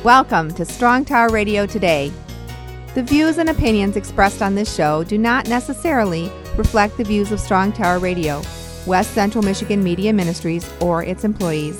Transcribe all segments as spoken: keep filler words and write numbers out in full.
Welcome to Strong Tower Radio Today. The views and opinions expressed on this show do not necessarily reflect the views of Strong Tower Radio, West Central Michigan Media Ministries, or its employees.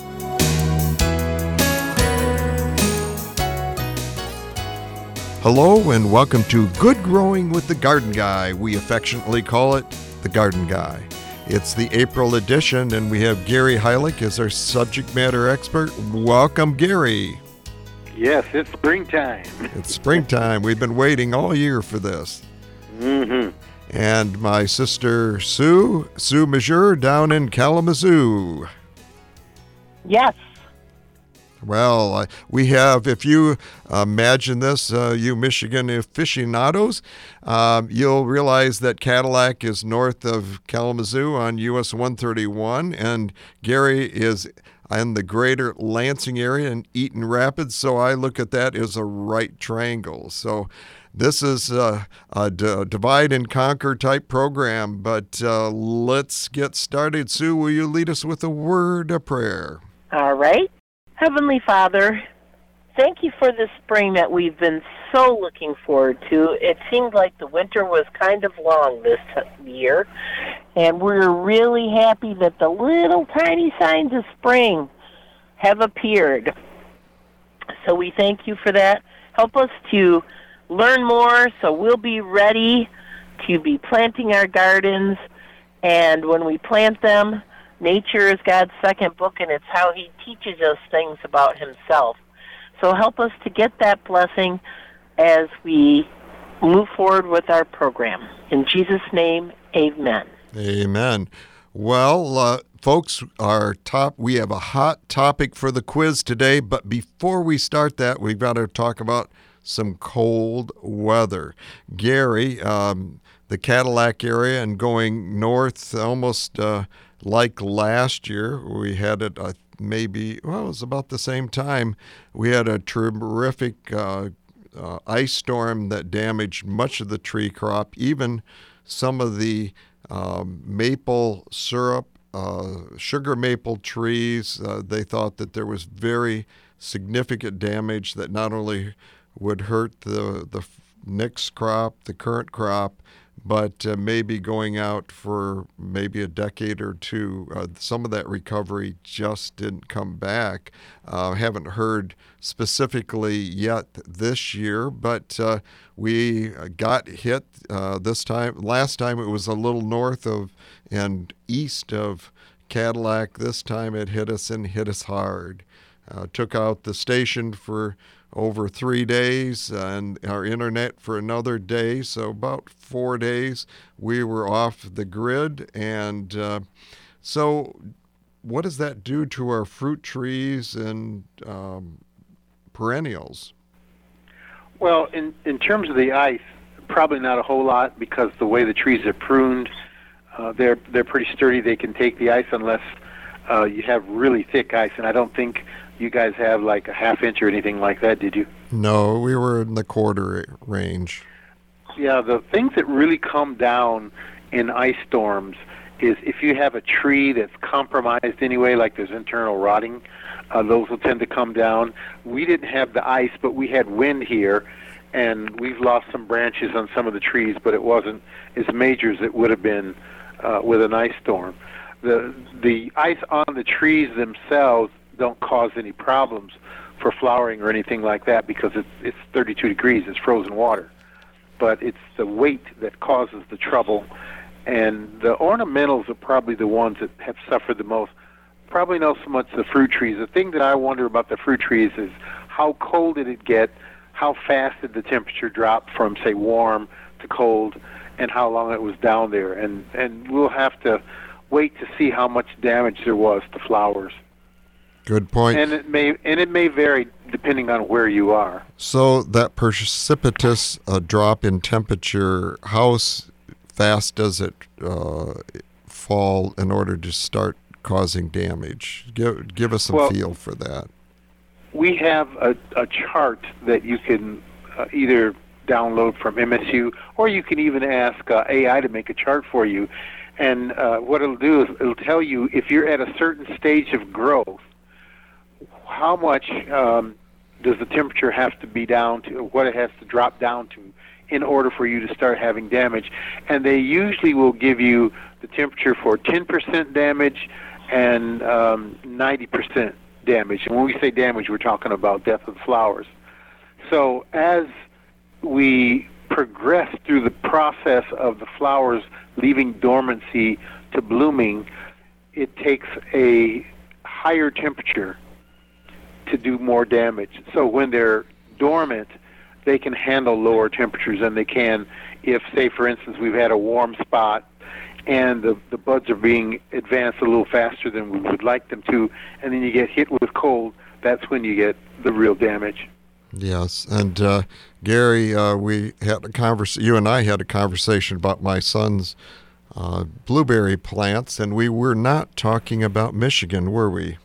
Hello and welcome to Good Growing with the Garden Guy. We affectionately call it the Garden Guy. It's the April edition and we have Gary Heilich as our subject matter expert. Welcome, Gary. Yes, it's springtime. It's springtime. We've been waiting all year for this. Mm-hmm. And my sister Sue, Sue Major down in Kalamazoo. Yes. Well, uh, we have, if you imagine this, uh, you Michigan aficionados, um, you'll realize that Cadillac is north of Kalamazoo on U S one thirty-one, and Gary is in the greater Lansing area in Eaton Rapids, so I look at that as a right triangle. So this is a, a d- divide and conquer type program, but uh, let's get started. Sue, will you lead us with a word of prayer? All right. Heavenly Father, thank you for this spring that we've been so looking forward to. It seemed like the winter was kind of long this year, and we're really happy that the little tiny signs of spring have appeared. So we thank you for that. Help us to learn more so we'll be ready to be planting our gardens, and when we plant them, nature is God's second book, and it's how he teaches us things about himself. So help us to get that blessing as we move forward with our program. In Jesus' name, amen. Amen. Well, uh, folks, our top, we have a hot topic for the quiz today, but before we start that, we've got to talk about some cold weather. Gary, um, the Cadillac area and going north almost uh, like last year, we had it uh, maybe, well, it was about the same time. We had a terrific uh, uh, ice storm that damaged much of the tree crop, even some of the um, maple syrup, uh, sugar maple trees. Uh, they thought that there was very significant damage that not only would hurt the, the next crop, the current crop, but uh, maybe going out for maybe a decade or two. Uh, some of that recovery just didn't come back. Uh, haven't heard specifically yet this year, but uh, we got hit uh, this time. Last time it was a little north of and east of Cadillac. This time it hit us and hit us hard. Uh, took out the station for over three days and our internet for another day. So about four days we were off the grid. And uh, so what does that do to our fruit trees and um, perennials? Well, in, in terms of the ice, probably not a whole lot because the way the trees are pruned, uh, they're, they're pretty sturdy. They can take the ice unless uh, you have really thick ice. And I don't think you guys have like a half inch or anything like that, did you? No, we were in the quarter range. Yeah, the things that really come down in ice storms is if you have a tree that's compromised anyway, like there's internal rotting, uh, those will tend to come down. We didn't have the ice, but we had wind here, and we've lost some branches on some of the trees, but it wasn't as major as it would have been uh, with an ice storm. The, the ice on the trees themselves don't cause any problems for flowering or anything like that because it's it's thirty-two degrees, it's frozen water. But it's the weight that causes the trouble, and the ornamentals are probably the ones that have suffered the most. Probably not so much the fruit trees. The thing that I wonder about the fruit trees is how cold did it get, how fast did the temperature drop from, say, warm to cold, and how long it was down there. And, and we'll have to wait to see how much damage there was to flowers. Good point. And it may and it may vary depending on where you are. So that precipitous uh, drop in temperature, how fast does it uh, fall in order to start causing damage? Give give us some well, feel for that. We have a, a chart that you can uh, either download from M S U, or you can even ask uh, A I to make a chart for you. And uh, what it'll do is it'll tell you if you're at a certain stage of growth, how much um, does the temperature have to be down to, what it has to drop down to in order for you to start having damage. And they usually will give you the temperature for ten percent damage and um, ninety percent damage. And when we say damage, we're talking about death of flowers. So as we progress through the process of the flowers leaving dormancy to blooming, it takes a higher temperature to do more damage. So when they're dormant, they can handle lower temperatures than they can if, say, for instance, we've had a warm spot and the, the buds are being advanced a little faster than we would like them to, and then you get hit with cold. That's when you get the real damage. Yes, and uh, Gary, uh, we had a convers- you and I had a conversation about my son's uh, blueberry plants, and we were not talking about Michigan, were we?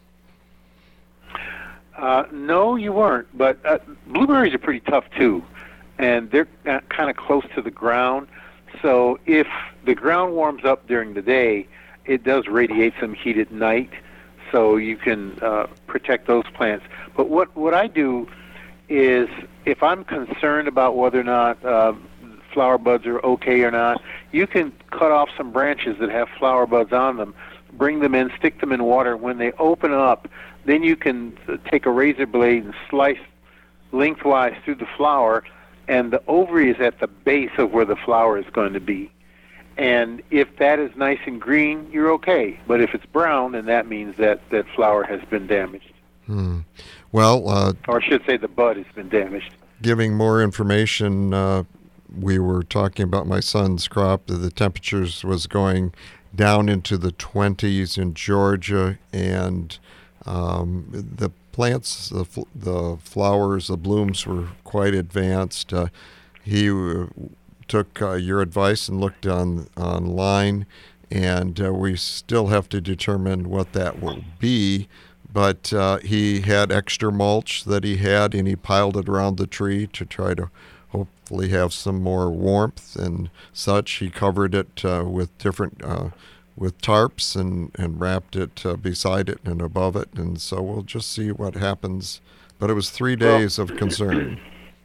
Uh, no, you weren't, but uh, blueberries are pretty tough too, and they're uh, kind of close to the ground. So if the ground warms up during the day, it does radiate some heat at night, so you can uh, protect those plants. But what, what I do is, if I'm concerned about whether or not uh, flower buds are okay or not, you can cut off some branches that have flower buds on them, bring them in, stick them in water. When they open up, then you can take a razor blade and slice lengthwise through the flower, and the ovary is at the base of where the flower is going to be. And if that is nice and green, you're okay. But if it's brown, then that means that that flower has been damaged. Hmm. Well, uh, or I should say the bud has been damaged. Giving more information, uh, we were talking about my son's crop. The temperatures was going down into the twenties in Georgia, and um, the plants, the, fl- the flowers, the blooms were quite advanced. Uh, he uh, took uh, your advice and looked on online, and uh, we still have to determine what that will be. But uh, he had extra mulch that he had, and he piled it around the tree to try to hopefully have some more warmth and such. He covered it uh, with different, uh, with tarps and, and wrapped it uh, beside it and above it. And so we'll just see what happens. But it was three days well, of concern.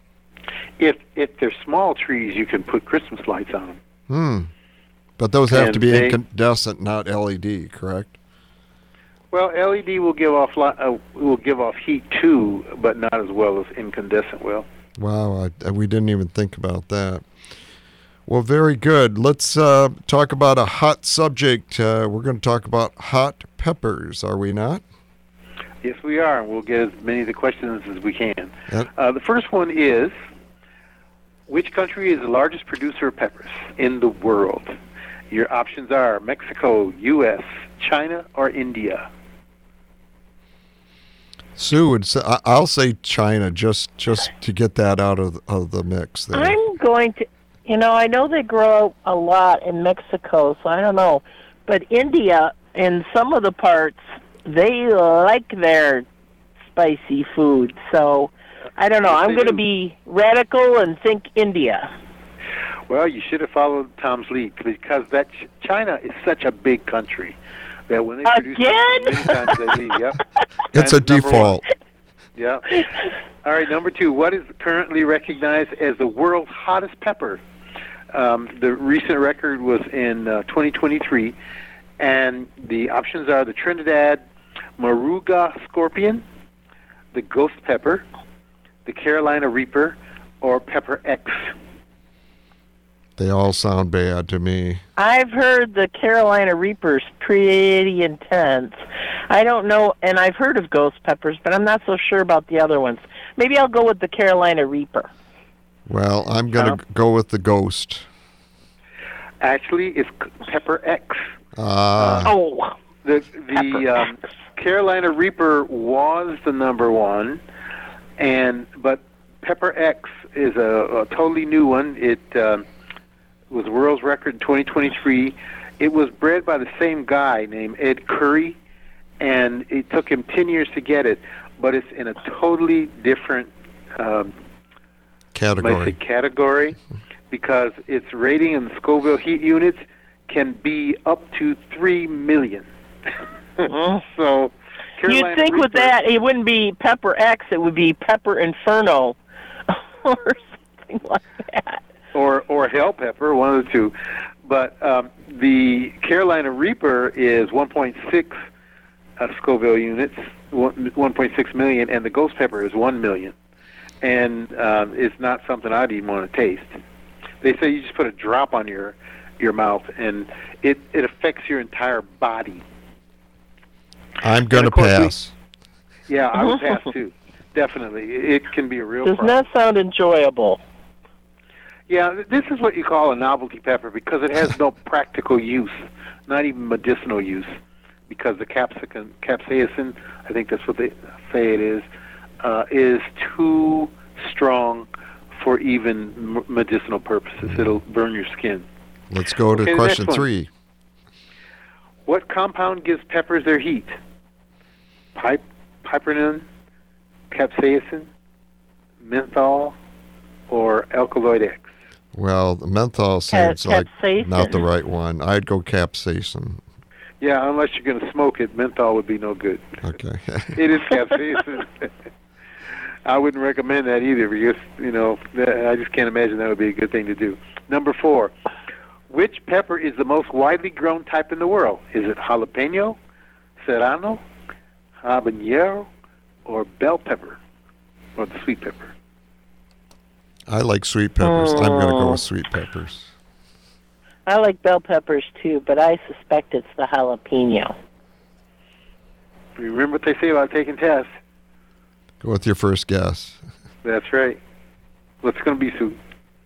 If if they're small trees, you can put Christmas lights on them. Hmm. But those have and to be they, incandescent, not L E D, correct? Well, L E D will give off uh, will give off heat too, but not as well as incandescent will. Wow, I, we didn't even think about that. Well, very good. Let's uh, talk about a hot subject. Uh, we're going to talk about hot peppers, are we not? Yes, we are, and we'll get as many of the questions as we can. Yep. Uh, the first one is, which country is the largest producer of peppers in the world? Your options are Mexico, U S, China, or India. Sue would say, I'll say China, just just to get that out of of the mix there. I'm going to, you know, I know they grow a lot in Mexico, so I don't know. But India, in some of the parts, they like their spicy food. So I don't know. Yes, I'm going to do. be radical and think India. Well, you should have followed Tom's lead, because that Ch- China is such a big country that when they produce Again? many times they leave. Yep. It's China's a number default. one. Yeah. All right, number two. What is currently recognized as the world's hottest pepper? Um, the recent record was in uh, twenty twenty-three, and the options are the Trinidad Moruga Scorpion, the Ghost Pepper, the Carolina Reaper, or Pepper X. They all sound bad to me. I've heard the Carolina Reaper's pretty intense. I don't know, and I've heard of ghost peppers, but I'm not so sure about the other ones. Maybe I'll go with the Carolina Reaper. Well, I'm going to Uh, go with the Ghost. Actually, it's Pepper X. Ah. Oh, The the Pepper um, X. Carolina Reaper was the number one, and but Pepper X is a, a totally new one. It um, was world's record in twenty twenty-three. It was bred by the same guy named Ed Curry, and it took him ten years to get it. But it's in a totally different um, Category. category because its rating in the Scoville heat units can be up to three million. Mm. So Carolina You'd think with Reaper- that it wouldn't be Pepper X, it would be Pepper Inferno or something like that. or or Hell Pepper, one of the two. But um, the Carolina Reaper is one point six uh, Scoville units, one point six million, and the Ghost Pepper is one million. And um, it's not something I'd even want to taste. They say you just put a drop on your your mouth, and it, it affects your entire body. I'm going to of course we- pass. Yeah, I would pass too. Definitely. It can be a real Does problem. not sound enjoyable. Yeah, th- this is what you call a novelty pepper because it has no practical use, not even medicinal use, because the capsicum, capsaicin, I think that's what they say it is, uh, is too strong for even m- medicinal purposes. It'll burn your skin. Let's go to Okay, the question next one. three. What compound gives peppers their heat? Pip- piperine, capsaicin, menthol, or alkaloid X? Well, the menthol seems like capsaicin. not the right one. I'd go capsaicin. Yeah, unless you're going to smoke it, menthol would be no good. Okay. It is capsaicin. I wouldn't recommend that either because, you know, th- I just can't imagine that would be a good thing to do. Number four, which pepper is the most widely grown type in the world? Is it jalapeno, serrano, habanero, or bell pepper, or the sweet pepper? I like sweet peppers. I'm going to go Oh. with sweet peppers. I like bell peppers too, but I suspect it's the jalapeno. Remember what they say about taking tests? Go with your first guess. That's right. What's going to be, Sue?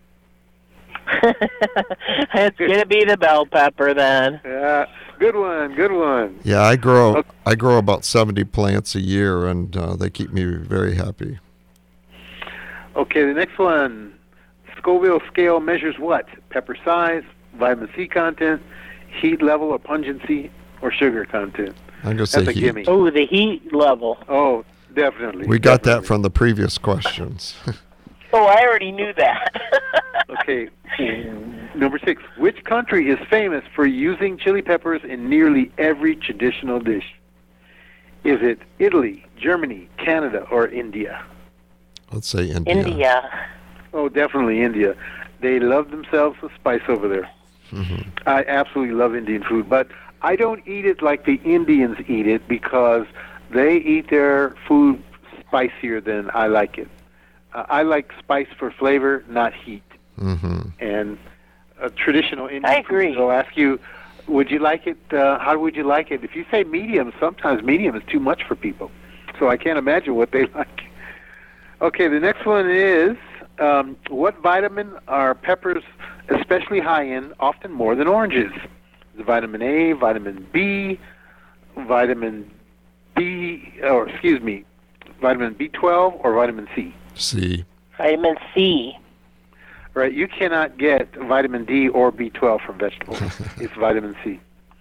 It's going to be the bell pepper then. Yeah, good one, good one. Yeah, I grow Okay. I grow about seventy plants a year, and uh, they keep me very happy. Okay, the next one. Scoville scale measures what? Pepper size, vitamin C content, heat level or pungency, or sugar content? I'm going to That's say a heat. gimme. Oh, the heat level. Oh, definitely. We got that definitely. from the previous questions. Oh, I already knew that. Okay. Number six. Which country is famous for using chili peppers in nearly every traditional dish? Is it Italy, Germany, Canada, or India? Let's say India. India. Oh, definitely India. They love themselves some spice over there. Mhm. I absolutely love Indian food, but I don't eat it like the Indians eat it because they eat their food spicier than I like it. Uh, I like spice for flavor, not heat. Mhm. And uh, traditional Indian I agree. food, they'll ask you, would you like it, uh, how would you like it? If you say medium, sometimes medium is too much for people. So I can't imagine what they like. Okay, the next one is, um, what vitamin are peppers especially high in, often more than oranges? Is it vitamin A, vitamin B, vitamin B, or excuse me, vitamin B twelve, or vitamin C? C. Vitamin C. Right, you cannot get vitamin D or B twelve from vegetables. It's vitamin C.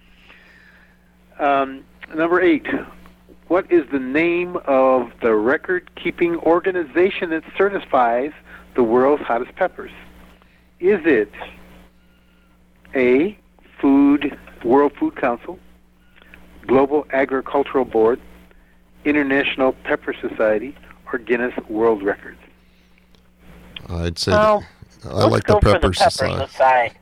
Um, number eight, what is the name of the record-keeping organization that certifies the world's hottest peppers? Is it A, Food World Food Council, Global Agricultural Board, International Pepper Society, or Guinness World Records? I'd say Well, I let's like go the for Pepper the Pepper Society. Society.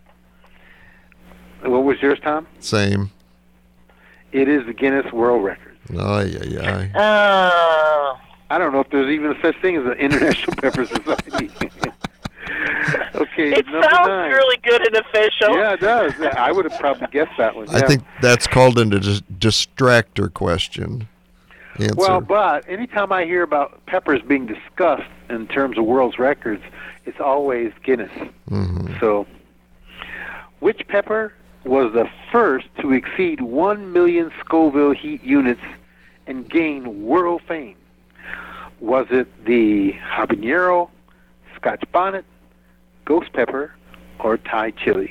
What was yours, Tom? Same. It is the Guinness World Records. Ay, ay, ay. Oh. I don't know if there's even such thing as an International Pepper Society. Okay, It number sounds nine. really good and official. Yeah, it does. Yeah, I would have probably guessed that one. I yeah. think that's called a dis- distractor question. Answer. Well, but anytime I hear about peppers being discussed in terms of world's records, it's always Guinness. Mhm. So, which pepper was the first to exceed one million Scoville heat units and gain world fame? Was it the habanero, Scotch bonnet, ghost pepper, or Thai chili?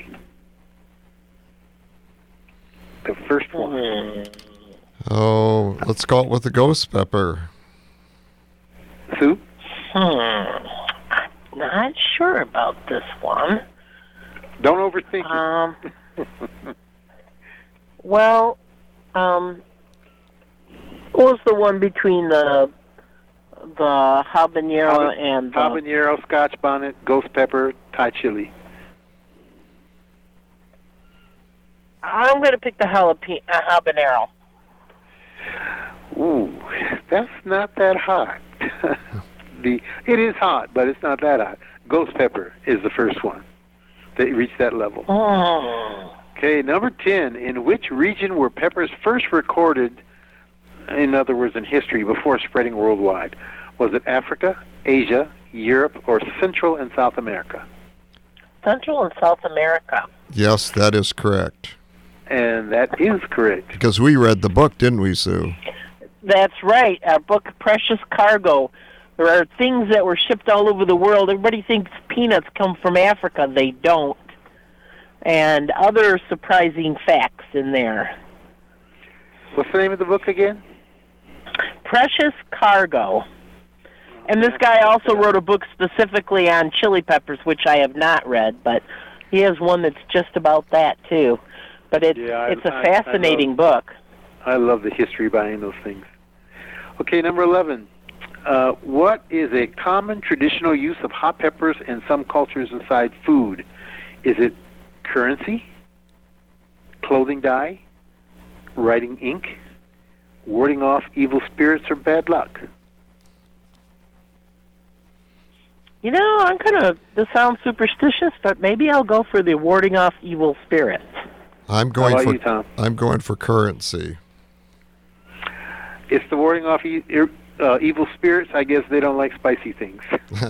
The first one. Hmm. Oh, let's go with the ghost pepper. Sue? Hmm. I'm not sure about this one. Don't overthink Um. it. Well, um, What was the one between the the habanero Haban- and the... habanero, Scotch bonnet, ghost pepper, Thai chili? I'm going to pick the jalapeno, uh, habanero. Ooh, that's not that hot. the It is hot, but it's not that hot. Ghost pepper is the first one that reached that level. Oh. Okay, number ten. In which region were peppers first recorded, in other words, in history, before spreading worldwide? Was it Africa, Asia, Europe, or Central and South America? Central and South America. Yes, that is correct. And that is correct. Because we read the book, didn't we, Sue? That's right. Our book, Precious Cargo. There are things that were shipped all over the world. Everybody thinks peanuts come from Africa. They don't. And other surprising facts in there. What's the name of the book again? Precious Cargo. And this guy also wrote a book specifically on chili peppers, which I have not read, but he has one that's just about that, too. But it's, Yeah, I- it's a I- I fascinating love- book. I love the history behind those things. Okay, number eleven. Uh, what is a common traditional use of hot peppers in some cultures inside food? Is it currency, clothing dye, writing ink, warding off evil spirits, or bad luck? You know, I'm kind of, this sounds superstitious, but maybe I'll go for the warding off evil spirits. I'm going How about for you, Tom? I'm going for currency. It's the warding off e- uh, evil spirits. I guess they don't like spicy things.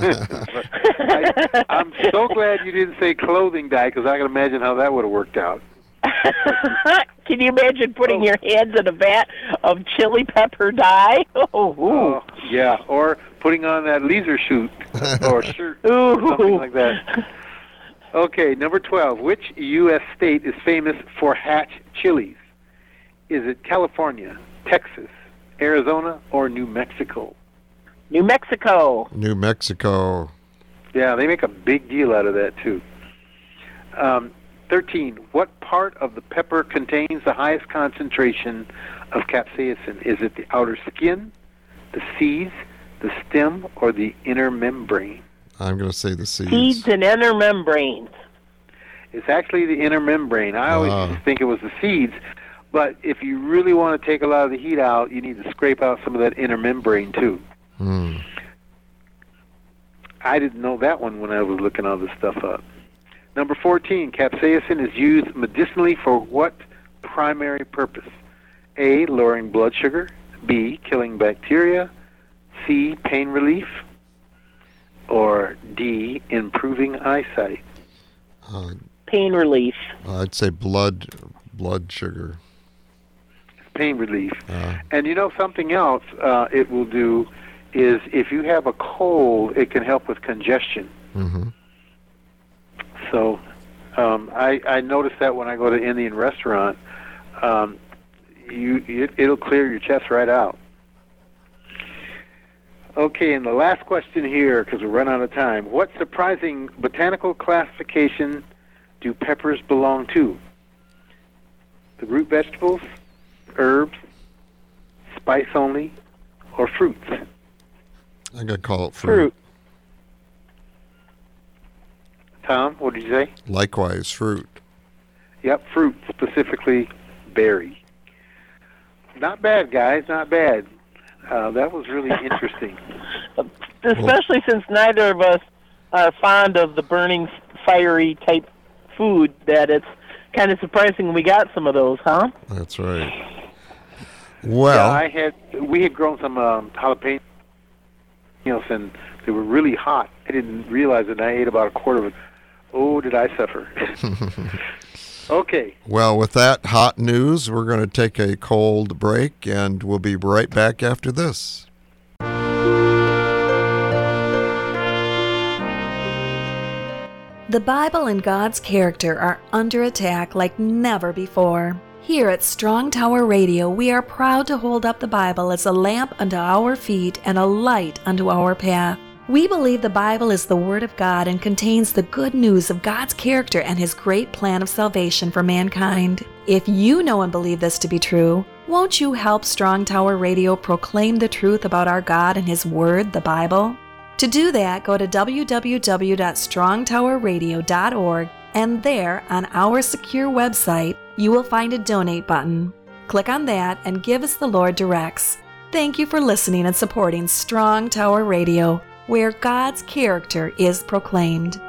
I, I'm so glad you didn't say clothing dye, because I can imagine how that would have worked out. Can you imagine putting Oh. your hands in a vat of chili pepper dye? Oh, ooh. Oh, yeah, or putting on that leisure suit or shirt, Ooh. or something like that. Okay, number twelve. Which U S state is famous for Hatch chilies? Is it California, Texas, Arizona, or New Mexico? New Mexico. New Mexico. Yeah, they make a big deal out of that, too. Um, thirteen. What part of the pepper contains the highest concentration of capsaicin? Is it the outer skin, the seeds, the stem, or the inner membrane? I'm going to say the seeds. Seeds and inner membranes. It's actually the inner membrane. I always Ah. used to think it was the seeds, but if you really want to take a lot of the heat out, you need to scrape out some of that inner membrane, too. Hmm. I didn't know that one when I was looking all this stuff up. Number fourteen, capsaicin is used medicinally for what primary purpose? A, lowering blood sugar. B, killing bacteria. C, pain relief. Or D, improving eyesight. Uh, Pain relief. I'd say blood blood sugar. Pain relief. Uh, And you know something else uh, it will do is if you have a cold, it can help with congestion. mm-hmm. So um, I, I notice that when I go to an Indian restaurant, um, you it, it'll clear your chest right out. Okay, and the last question here, because we're running out of time. What surprising botanical classification do peppers belong to? The root vegetables, herbs, spice only, or fruits? I'm going to call it fruit. Fruit. Tom, what did you say? Likewise, fruit. Yep, fruit, specifically berry. Not bad, guys, not bad. Uh, that was really interesting. Especially since neither of us are fond of the burning, fiery type food, that it's kind of surprising we got some of those, huh? That's right. Yeah, Well, I had we had grown some um, jalapenos, and they were really hot. I didn't realize it. And I ate about a quarter of it. Oh, did I suffer? Okay. well, with that hot news, we're going to take a cold break, and we'll be right back after this. The Bible and God's character are under attack like never before. Here at Strong Tower Radio, we are proud to hold up the Bible as a lamp unto our feet and a light unto our path. We believe the Bible is the Word of God and contains the good news of God's character and His great plan of salvation for mankind. If you know and believe this to be true, Won't you help Strong Tower Radio proclaim the truth about our God and His Word, the Bible? To do that, go to w w w dot strong tower radio dot org, and there, on our secure website, you will find a donate button. Click on that and give as the Lord directs. Thank you for listening and supporting Strong Tower Radio, where God's character is proclaimed.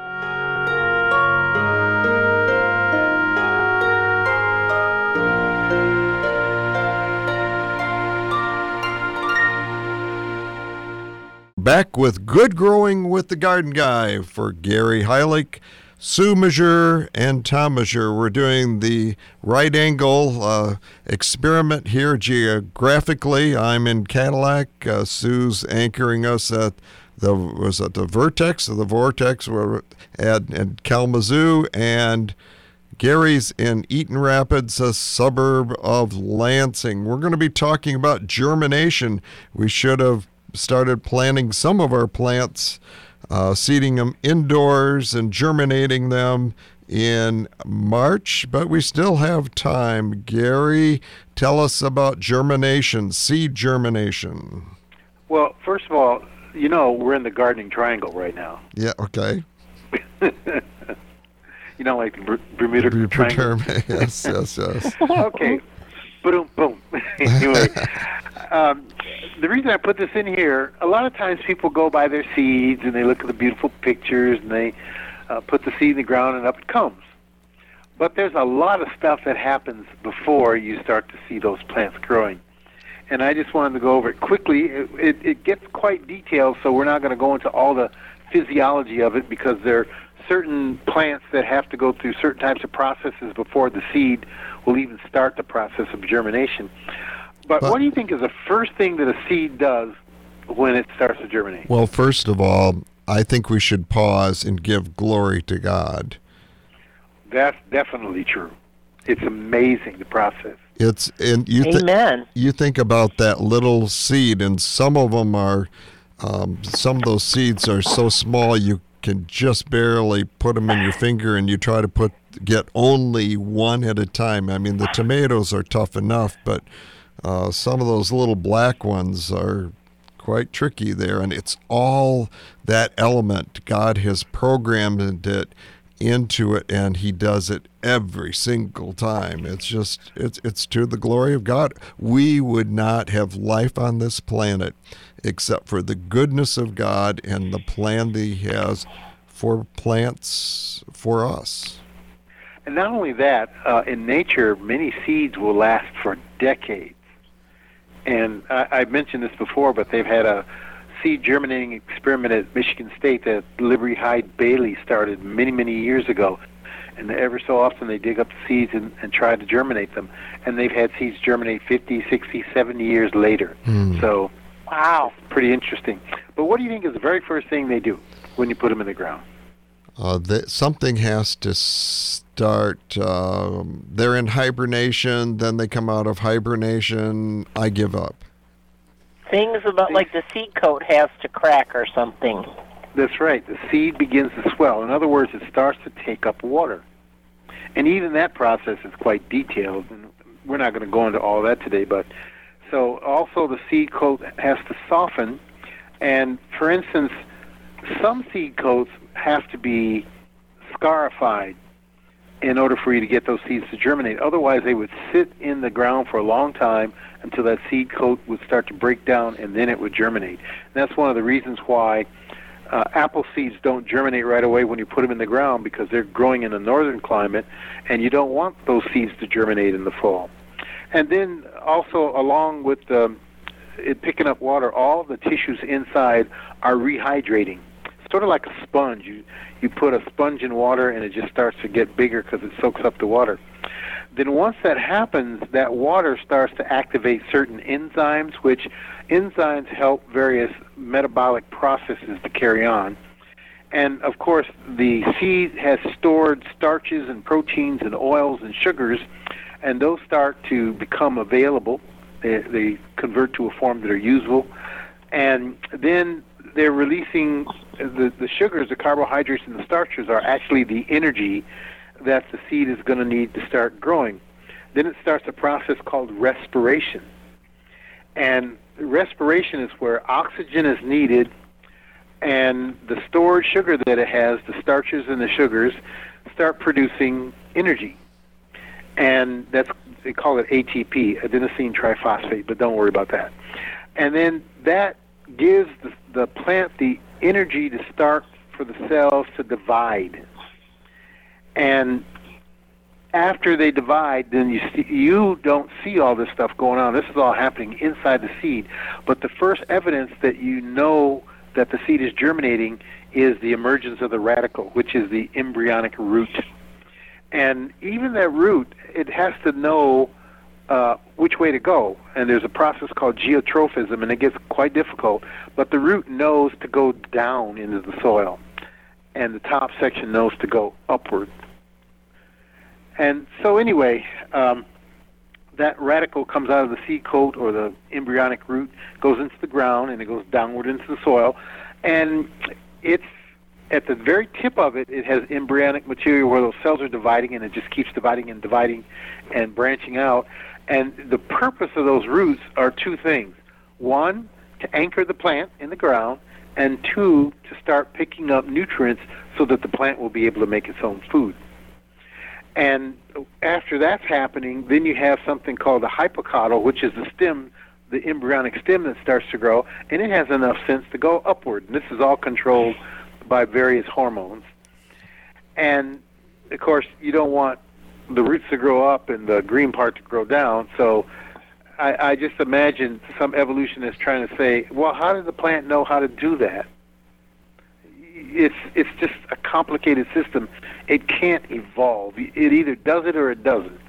Back with Good Growing with the Garden Guy for Gary Heilich, Sue Majure, and Tom Majure. We're doing the right angle uh, experiment here geographically. I'm in Cadillac. Uh, Sue's anchoring us at the was it the Vertex or the Vortex? We're at, at Kalamazoo, and Gary's in Eaton Rapids, a suburb of Lansing. We're going to be talking about germination. We should have started planting some of our plants, uh, seeding them indoors and germinating them in March, but we still have time. Gary, tell us about germination, seed germination. Well, first of all, you know, we're in the gardening triangle right now. Yeah, okay. You know, like the Bermuda Bermuda Triangle? Yes, yes, yes. Okay. Boom, boom. Anyway, um, the reason I put this in here, a lot of times people go buy their seeds and they look at the beautiful pictures and they uh, put the seed in the ground and up it comes. But there's a lot of stuff that happens before you start to see those plants growing. And I just wanted to go over it quickly. It, it, it gets quite detailed, so we're not going to go into all the physiology of it because there are certain plants that have to go through certain types of processes before the seed will even start the process of germination. But, but what do you think is the first thing that a seed does when it starts to germinate? Well, first of all, I think we should pause and give glory to God. That's definitely true. It's amazing, the process. It's and you th- Amen. You think about that little seed, and some of them are, um, some of those seeds are so small you can just barely put them in your finger, and you try to put get only one at a time. I mean, the tomatoes are tough enough, but uh, some of those little black ones are quite tricky there, and it's all that element. God has programmed it into it, and He does it every single time. It's just it's it's to the glory of God. We would not have life on this planet except for the goodness of God and the plan that He has for plants for us. And not only that, uh, in nature, many seeds will last for decades. And I, I've mentioned this before, but they've had a seed germinating experiment at Michigan State that Liberty Hyde Bailey started many, many years ago. And ever so often they dig up the seeds and, and try to germinate them. And they've had seeds germinate fifty, sixty, seventy years later. Hmm. So, wow, pretty interesting. But what do you think is the very first thing they do when you put them in the ground? Uh, the, something has to start. Um, they're in hibernation, then they come out of hibernation. I give up. Things about like the seed coat has to crack or something. That's right. The seed begins to swell. In other words, it starts to take up water. And even that process is quite detailed. And we're not going to go into all that today. But so also the seed coat has to soften. And for instance, some seed coats have to be scarified in order for you to get those seeds to germinate. Otherwise, they would sit in the ground for a long time until that seed coat would start to break down, and then it would germinate. And that's one of the reasons why uh, apple seeds don't germinate right away when you put them in the ground, because they're growing in a northern climate, and you don't want those seeds to germinate in the fall. And then also, along with um, it picking up water, all the tissues inside are rehydrating. Sort of like a sponge. You you put a sponge in water and it just starts to get bigger because it soaks up the water. Then once that happens, that water starts to activate certain enzymes, which enzymes help various metabolic processes to carry on. And of course, the seed has stored starches and proteins and oils and sugars, and those start to become available. They, they convert to a form that are usable. And then they're releasing the, the sugars, the carbohydrates, and the starches are actually the energy that the seed is going to need to start growing. Then it starts a process called respiration. And respiration is where oxygen is needed, and the stored sugar that it has, the starches and the sugars, start producing energy. And that's, they call it A T P, adenosine triphosphate, but don't worry about that. And then that gives the, the plant the energy to start for the cells to divide. And after they divide, then you see, you don't see all this stuff going on. This is all happening inside the seed. But the first evidence that you know that the seed is germinating is the emergence of the radicle, which is the embryonic root. And even that root, it has to know uh, which way to go. And there's a process called geotrophism, and it gets quite difficult. But the root knows to go down into the soil, and the top section knows to go upward. And so anyway, um, that radicle comes out of the seed coat or the embryonic root, goes into the ground, and it goes downward into the soil. And it's at the very tip of it, it has embryonic material where those cells are dividing, and it just keeps dividing and dividing and branching out. And the purpose of those roots are two things. One, to anchor the plant in the ground, and two, to start picking up nutrients so that the plant will be able to make its own food. And after that's happening, then you have something called the hypocotyl, which is the stem, the embryonic stem that starts to grow, and it has enough sense to go upward. And this is all controlled by various hormones. And, of course, you don't want the roots to grow up and the green part to grow down. So I, I just imagine some evolutionist trying to say, well, how did the plant know how to do that? It's it's just a complicated system. It can't evolve. It either does it or it doesn't.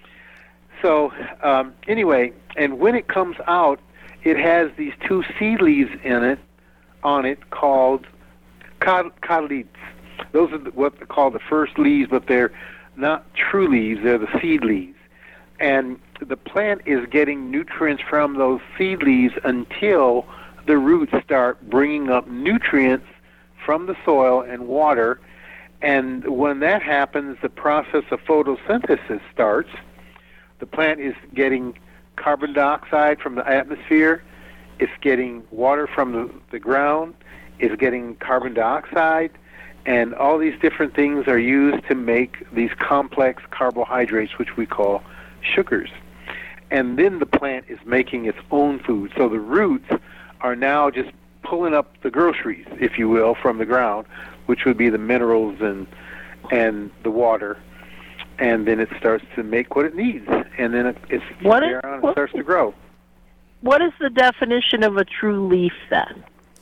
So um, anyway, and when it comes out, it has these two seed leaves in it, on it, called cotyledons. Those are what they call the first leaves, but they're not true leaves. They're the seed leaves. And the plant is getting nutrients from those seed leaves until the roots start bringing up nutrients from the soil and water. And when that happens, the process of photosynthesis starts. The plant is getting carbon dioxide from the atmosphere. It's getting water from the, the ground. It's getting carbon dioxide. And all these different things are used to make these complex carbohydrates, which we call sugars. And then the plant is making its own food. So the roots are now just pulling up the groceries, if you will, from the ground, which would be the minerals and and the water. And then it starts to make what it needs. And then it, it's what there is, on, it what, starts to grow. What is the definition of a true leaf, then?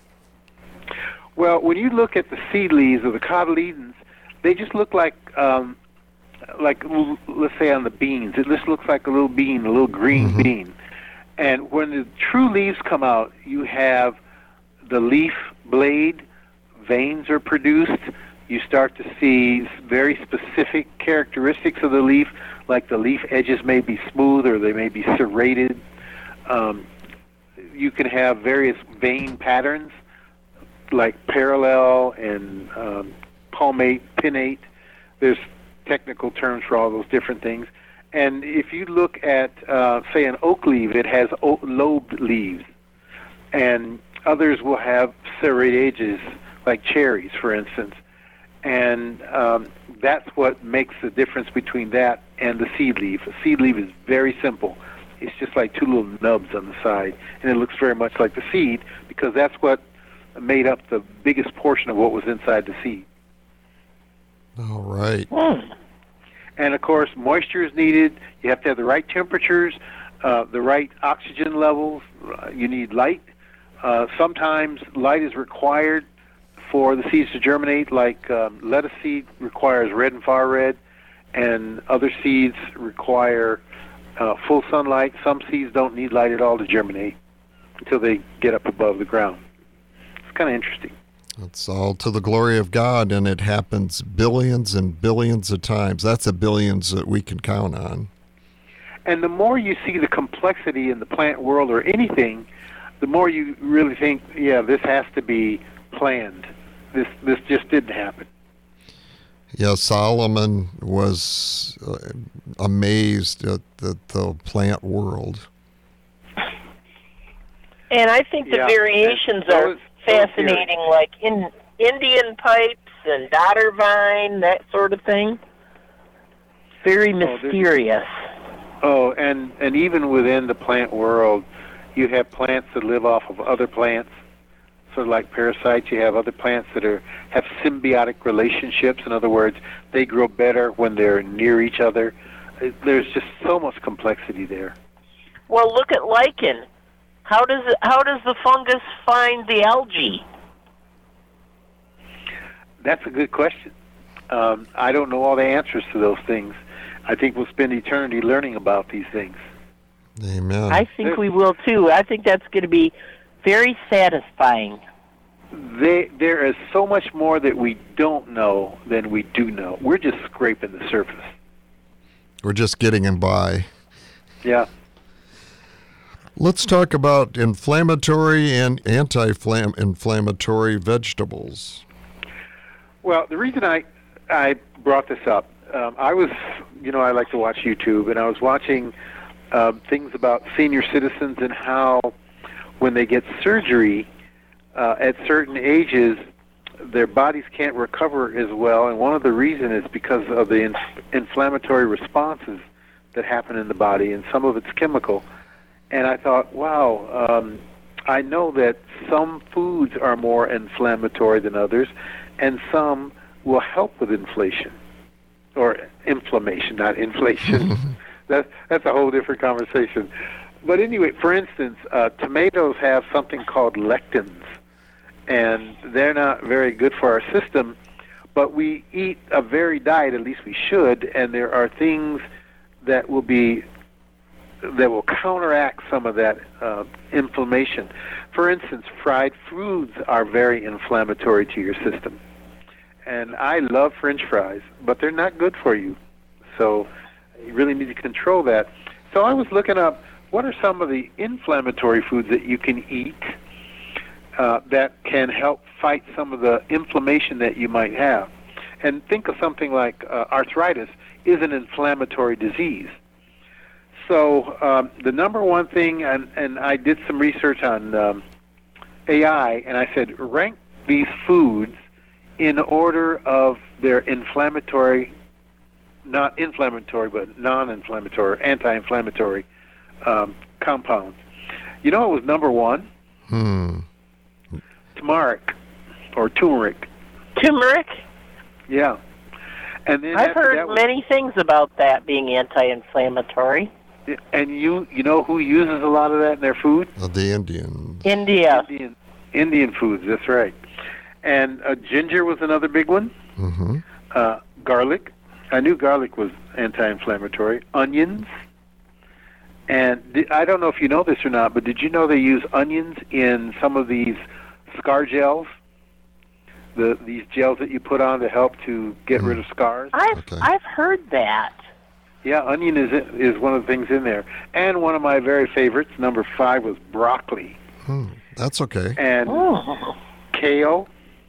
Well, when you look at the seed leaves or the cotyledons, they just look like, um, like let's say on the beans. It just looks like a little bean, a little green mm-hmm. bean. And when the true leaves come out, you have the leaf blade, veins are produced. You start to see very specific characteristics of the leaf, like the leaf edges may be smooth or they may be serrated. Um, you can have various vein patterns, like parallel and um, palmate, pinnate. There's technical terms for all those different things. And if you look at, uh, say, an oak leaf, it has o- lobed leaves. And others will have serrated edges, like cherries, for instance. And um, that's what makes the difference between that and the seed leaf. A seed leaf is very simple. It's just like two little nubs on the side. And it looks very much like the seed because that's what made up the biggest portion of what was inside the seed. All right. Mm. And, of course, moisture is needed. You have to have the right temperatures, uh, the right oxygen levels. Uh, you need light. Uh, sometimes light is required for the seeds to germinate, like um, lettuce seed requires red and far red, and other seeds require uh, full sunlight. Some seeds don't need light at all to germinate until they get up above the ground. It's kind of interesting. It's all to the glory of God, and it happens billions and billions of times. That's a billions that we can count on. And the more you see the complexity in the plant world or anything, the more you really think, yeah, this has to be planned. This this just didn't happen. Yeah, Solomon was uh, amazed at the, the plant world. And I think the Yeah, variations and are those- those fascinating, like in Indian pipes and dodder vine, that sort of thing. Very there's- mysterious. Oh, and, and even within the plant world, you have plants that live off of other plants. Sort of like parasites, you have other plants that are have symbiotic relationships. In other words, they grow better when they're near each other. There's just so much complexity there. Well, look at lichen. How does it, how does the fungus find the algae? That's a good question. Um, I don't know all the answers to those things. I think we'll spend eternity learning about these things. Amen. I think we will too. I think that's going to be very satisfying. They, there is so much more that we don't know than we do know. We're just scraping the surface. We're just getting him by. Yeah. Let's talk about inflammatory and anti-inflammatory vegetables. Well, the reason I I brought this up, um, I was, you know, I like to watch YouTube, and I was watching uh, things about senior citizens and how when they get surgery uh, at certain ages, their bodies can't recover as well, and one of the reasons is because of the in- inflammatory responses that happen in the body, and some of it's chemical. And I thought, wow, um, I know that some foods are more inflammatory than others, and some will help with inflation, or inflammation, not inflation. that, that's a whole different conversation. But anyway, for instance, uh, tomatoes have something called lectins, and they're not very good for our system, but we eat a varied diet, at least we should, and there are things that will be that will counteract some of that uh, inflammation. For instance, fried foods are very inflammatory to your system. And I love French fries, but they're not good for you. So you really need to control that. So I was looking up what are some of the inflammatory foods that you can eat uh, that can help fight some of the inflammation that you might have. And think of something like uh, arthritis is an inflammatory disease. So um, the number one thing, and, and I did some research on um, A I, and I said, rank these foods in order of their inflammatory, not inflammatory, but non-inflammatory, anti-inflammatory um, compounds. You know what was number one? Hmm. Turmeric, or turmeric. Turmeric? Yeah. And then I've after heard that was, many things about that being anti-inflammatory. and you you know who uses a lot of that in their food? Uh, the Indians. India. Indian Indian foods. That's right. And uh, ginger was another big one. Mm-hmm. Uh, garlic. I knew garlic was anti-inflammatory. Onions. And th- I don't know if you know this or not, but did you know they use onions in some of these scar gels? The these gels that you put on to help to get Mm. rid of scars. I've Okay. I've heard that. Yeah, onion is is one of the things in there. And one of my very favorites, number five, was broccoli. Hmm. That's okay. And Oh. kale,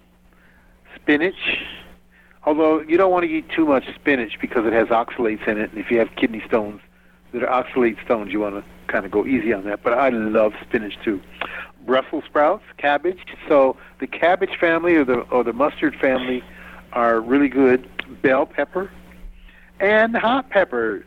spinach. Although you don't want to eat too much spinach because it has oxalates in it, and if you have kidney stones that are oxalate stones, you want to kind of go easy on that. But I love spinach too. Brussels sprouts, cabbage. So the cabbage family or the or the mustard family are really good. Bell pepper and hot peppers.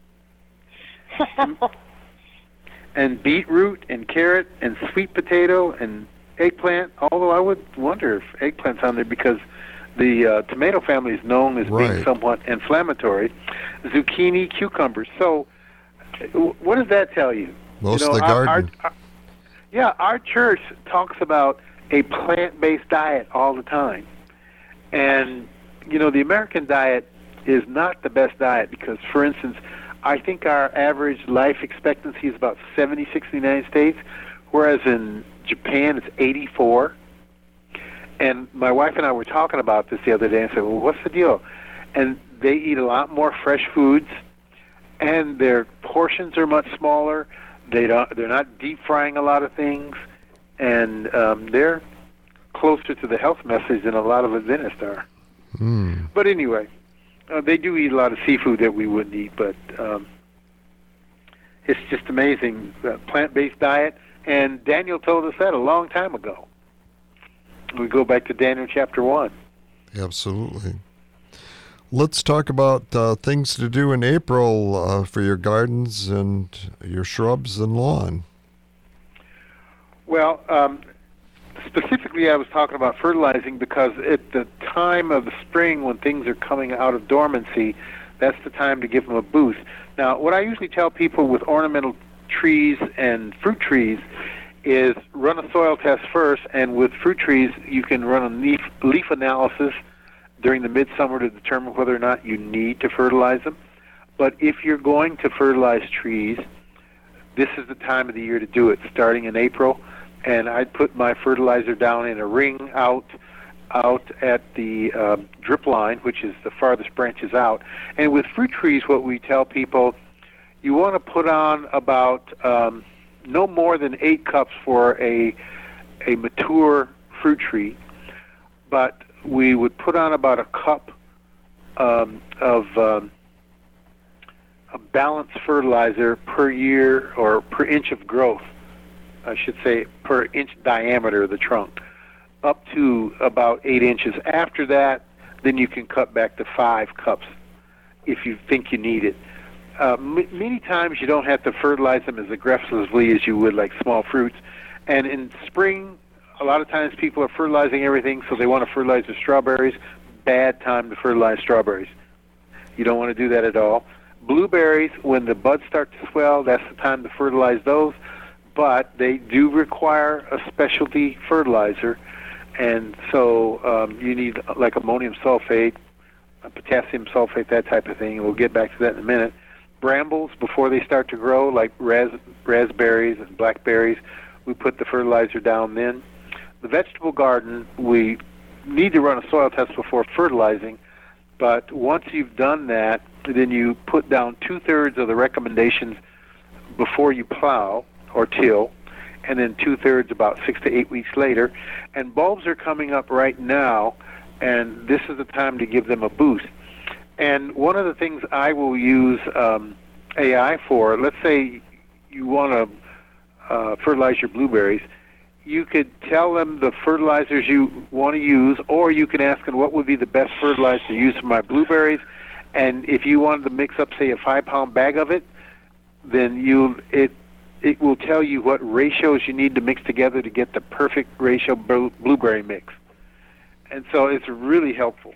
And beetroot and carrot and sweet potato and eggplant, although I would wonder if eggplant's on there because the uh, tomato family is known as Right. being somewhat inflammatory. Zucchini, cucumbers. So w- what does that tell you? Most you know, of the our- garden. Our, our, yeah, our church talks about a plant-based diet all the time. And, you know, the American diet is not the best diet because, for instance, I think our average life expectancy is about seventy-six in the United States, whereas in Japan it's eighty-four. And my wife and I were talking about this the other day and said, well, what's the deal? And they eat a lot more fresh foods, and their portions are much smaller. They don't, they're not deep frying a lot of things, and um, they're closer to the health message than a lot of Adventists are. Hmm. But anyway, uh, they do eat a lot of seafood that we wouldn't eat, but um, it's just amazing, uh, plant-based diet. And Daniel told us that a long time ago. We go back to Daniel chapter one. Absolutely. Let's talk about uh, things to do in April uh, for your gardens and your shrubs and lawn. Well, um, specifically I was talking about fertilizing because at the time of the spring when things are coming out of dormancy, that's the time to give them a boost. Now, what I usually tell people with ornamental trees and fruit trees is run a soil test first, and with fruit trees you can run a leaf, leaf analysis during the midsummer to determine whether or not you need to fertilize them. But if you're going to fertilize trees, this is the time of the year to do it, starting in April. And I'd put my fertilizer down in a ring out out at the uh, drip line, which is the farthest branches out. And with fruit trees, what we tell people, you want to put on about um, no more than eight cups for a a mature fruit tree, but we would put on about a cup um, of um, a balanced fertilizer per year, or per inch of growth, I should say, per inch diameter of the trunk, up to about eight inches. After that, then you can cut back to five cups if you think you need it. Uh, m- many times you don't have to fertilize them as aggressively as you would like small fruits. And in spring, a lot of times people are fertilizing everything, so they want to fertilize the strawberries. Bad time to fertilize strawberries. You don't want to do that at all. Blueberries, when the buds start to swell, that's the time to fertilize those. But they do require a specialty fertilizer, and so um, you need like ammonium sulfate, potassium sulfate, that type of thing. We'll get back to that in a minute. Brambles, before they start to grow, like ras- raspberries and blackberries, we put the fertilizer down then. The vegetable garden, we need to run a soil test before fertilizing, but once you've done that, then you put down two-thirds of the recommendations before you plow or till, and then two-thirds about six to eight weeks later. And bulbs are coming up right now, and this is the time to give them a boost. And one of the things I will use um, A I for, let's say you want to uh, fertilize your blueberries, you could tell them the fertilizers you want to use, or you can ask them what would be the best fertilizer to use for my blueberries. And if you wanted to mix up, say, a five-pound bag of it, then you it it will tell you what ratios you need to mix together to get the perfect ratio blueberry mix. And so it's really helpful.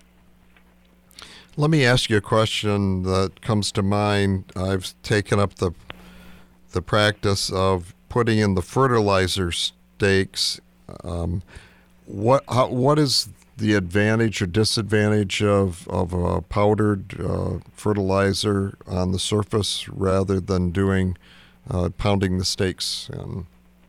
Let me ask you a question that comes to mind. I've taken up the the practice of putting in the fertilizer stakes. Um, what how, what is the advantage or disadvantage of, of a powdered uh, fertilizer on the surface rather than doing uh, pounding the stakes in?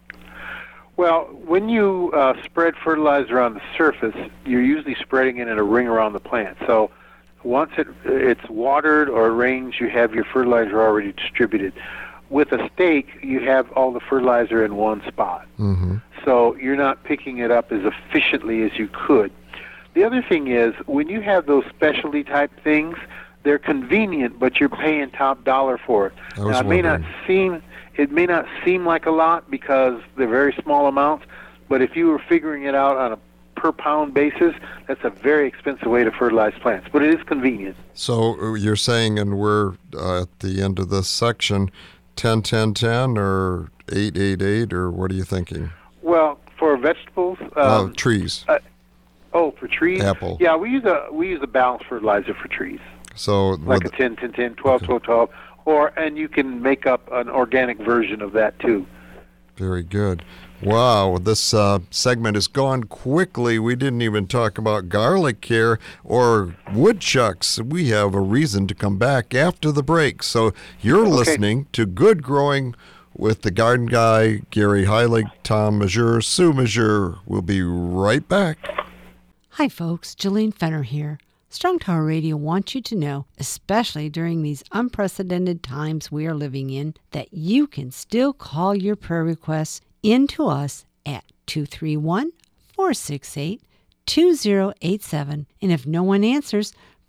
Well, when you uh, spread fertilizer on the surface, you're usually spreading it in a ring around the plant. So once it it's watered or it rains, you have your fertilizer already distributed. With a stake, you have all the fertilizer in one spot. Mm-hmm. So you're not picking it up as efficiently as you could. The other thing is, when you have those specialty type things, they're convenient, but you're paying top dollar for it. Now, it may not seem it may not seem like a lot because they're very small amounts, but if you were figuring it out on a per pound basis, that's a very expensive way to fertilize plants, but it is convenient. So you're saying, and we're uh, at the end of this section, ten ten ten or eight eight eight, or what are you thinking? Well, for vegetables, um, uh, trees. Uh, oh, for trees, apple. Yeah, we use a we use a balanced fertilizer for trees. So like a ten ten ten, twelve twelve twelve, or and you can make up an organic version of that too. Very good. Wow, this uh, segment has gone quickly. We didn't even talk about garlic here or woodchucks. We have a reason to come back after the break. So you're okay. Listening to Good Growing with the Garden Guy, Gary Heilig, Tom Mazur, Sue Mazur. We'll be right back. Hi, folks. Jillian Fenner here. Strong Tower Radio wants you to know, especially during these unprecedented times we are living in, that you can still call your prayer requests in to us at two three one, four six eight, two zero eight seven. And if no one answers,